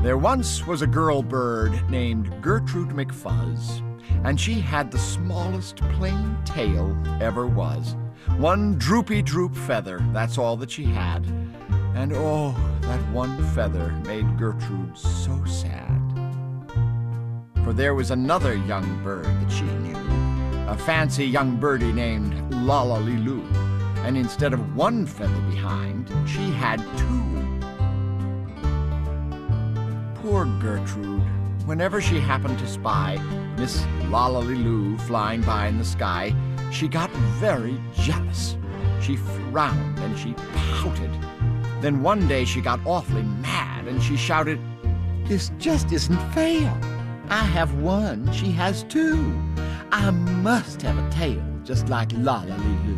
There once was a girl bird named Gertrude McFuzz, and she had the smallest plain tail ever was. One droopy droop feather, that's all that she had. And oh, that one feather made Gertrude so sad. For there was another young bird that she knew, a fancy young birdie named Lollaliloo, and instead of one feather behind, she had two. Poor Gertrude, whenever she happened to spy Miss Lollaliloo flying by in the sky, she got very jealous. She frowned and she pouted. Then one day she got awfully mad and she shouted, "This just isn't fair. I have one, she has two. I must have a tail just like Lollaliloo."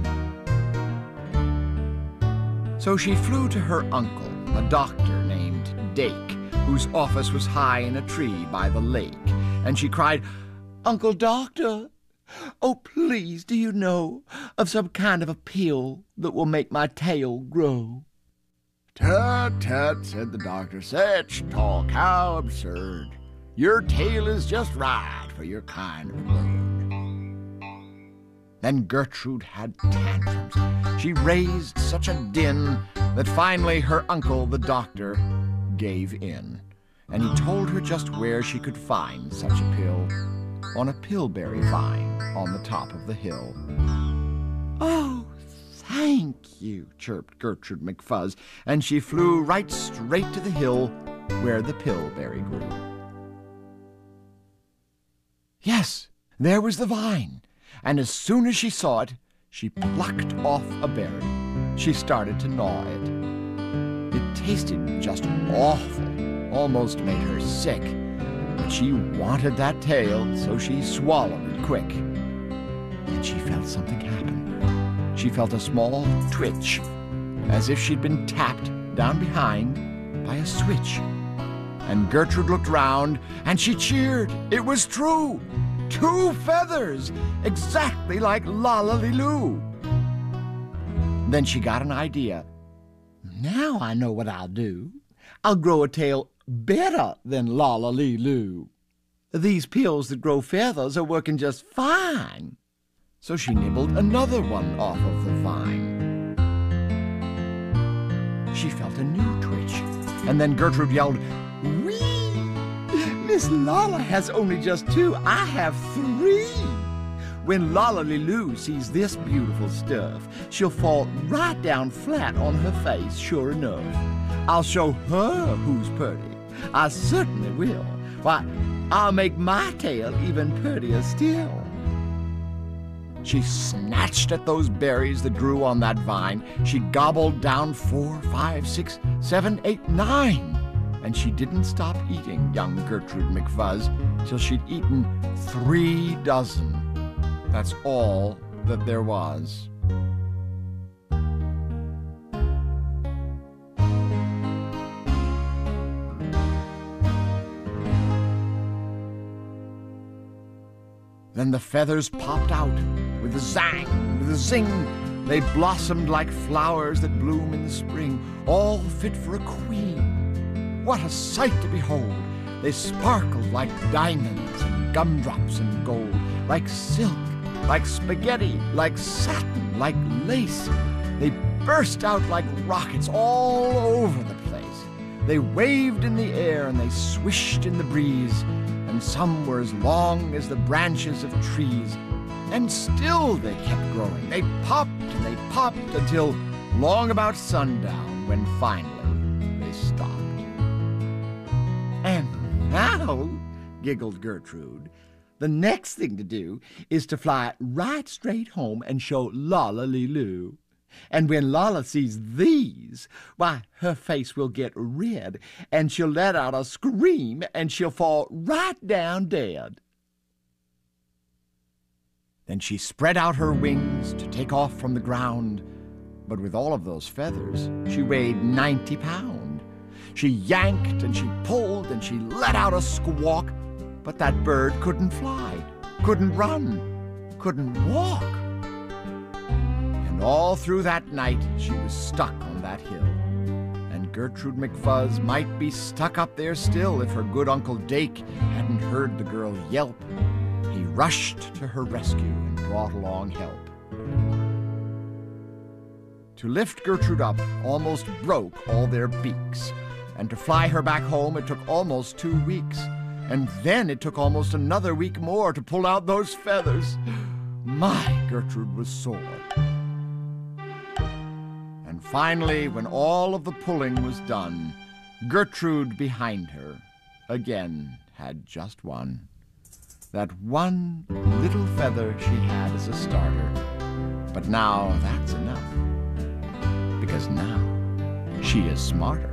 So she flew to her uncle, a doctor named Dake, whose office was high in a tree by the lake, and she cried, "Uncle Doctor, oh, please, do you know of some kind of a pill that will make my tail grow?" "Tut, tut," said the doctor, "such talk, how absurd. Your tail is just right for your kind of bird." Then Gertrude had tantrums. She raised such a din that finally her uncle, the doctor, gave in, and he told her just where she could find such a pill, on a pillberry vine on the top of the hill. "Oh, thank you," chirped Gertrude McFuzz, and she flew right straight to the hill where the pillberry grew. Yes, there was the vine, and as soon as she saw it, she plucked off a berry. She started to gnaw it. It tasted just awful, almost made her sick, but she wanted that tail, so she swallowed it quick. Then she felt something happen. She felt a small twitch, as if she'd been tapped down behind by a switch. And Gertrude looked round, and she cheered. It was true! 2 feathers, exactly like Lollaliloo. Then she got an idea. Now I know what I'll do. I'll grow a tail better than Lollaliloo. These pills that grow feathers are working just fine. So she nibbled another one off of the vine. She felt a new twitch, and then Gertrude yelled, "Whee! Miss Lolla has only just 2. I have 3. When Lollaliloo sees this beautiful stuff, she'll fall right down flat on her face, sure enough. I'll show her who's pretty. I certainly will. Why, I'll make my tail even prettier still." She snatched at those berries that grew on that vine. She gobbled down 4, 5, 6, 7, 8, 9. And she didn't stop eating young Gertrude McFuzz till she'd eaten 3 dozen. That's all that there was. Then the feathers popped out with a zang, with a zing. They blossomed like flowers that bloom in the spring, all fit for a queen. What a sight to behold! They sparkled like diamonds and gumdrops and gold, like silk, like spaghetti, like satin, like lace. They burst out like rockets all over the place. They waved in the air and they swished in the breeze, and some were as long as the branches of trees. And still they kept growing. They popped and they popped until long about sundown, when finally they stopped. "And now," giggled Gertrude, "the next thing to do is to fly right straight home and show Lollaliloo. And when Lolla sees these, why, her face will get red, and she'll let out a scream, and she'll fall right down dead." Then she spread out her wings to take off from the ground, but with all of those feathers, she weighed 90 pounds. She yanked and she pulled and she let out a squawk, but that bird couldn't fly, couldn't run, couldn't walk. And all through that night she was stuck on that hill. And Gertrude McFuzz might be stuck up there still if her good Uncle Dake hadn't heard the girl yelp. He rushed to her rescue and brought along help. To lift Gertrude up almost broke all their beaks, and to fly her back home it took almost 2 weeks, and then it took almost another week more to pull out those feathers. My, Gertrude was sore. And finally, when all of the pulling was done, Gertrude behind her again had just one. That one little feather she had as a starter. But now that's enough, because now she is smarter.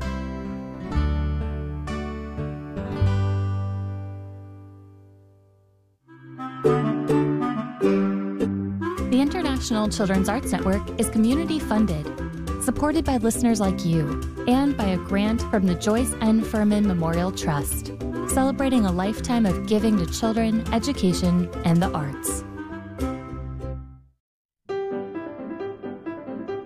The International Children's Arts Network is community funded, supported by listeners like you, and by a grant from the Joyce N. Furman Memorial Trust, celebrating a lifetime of giving to children, education, and the arts.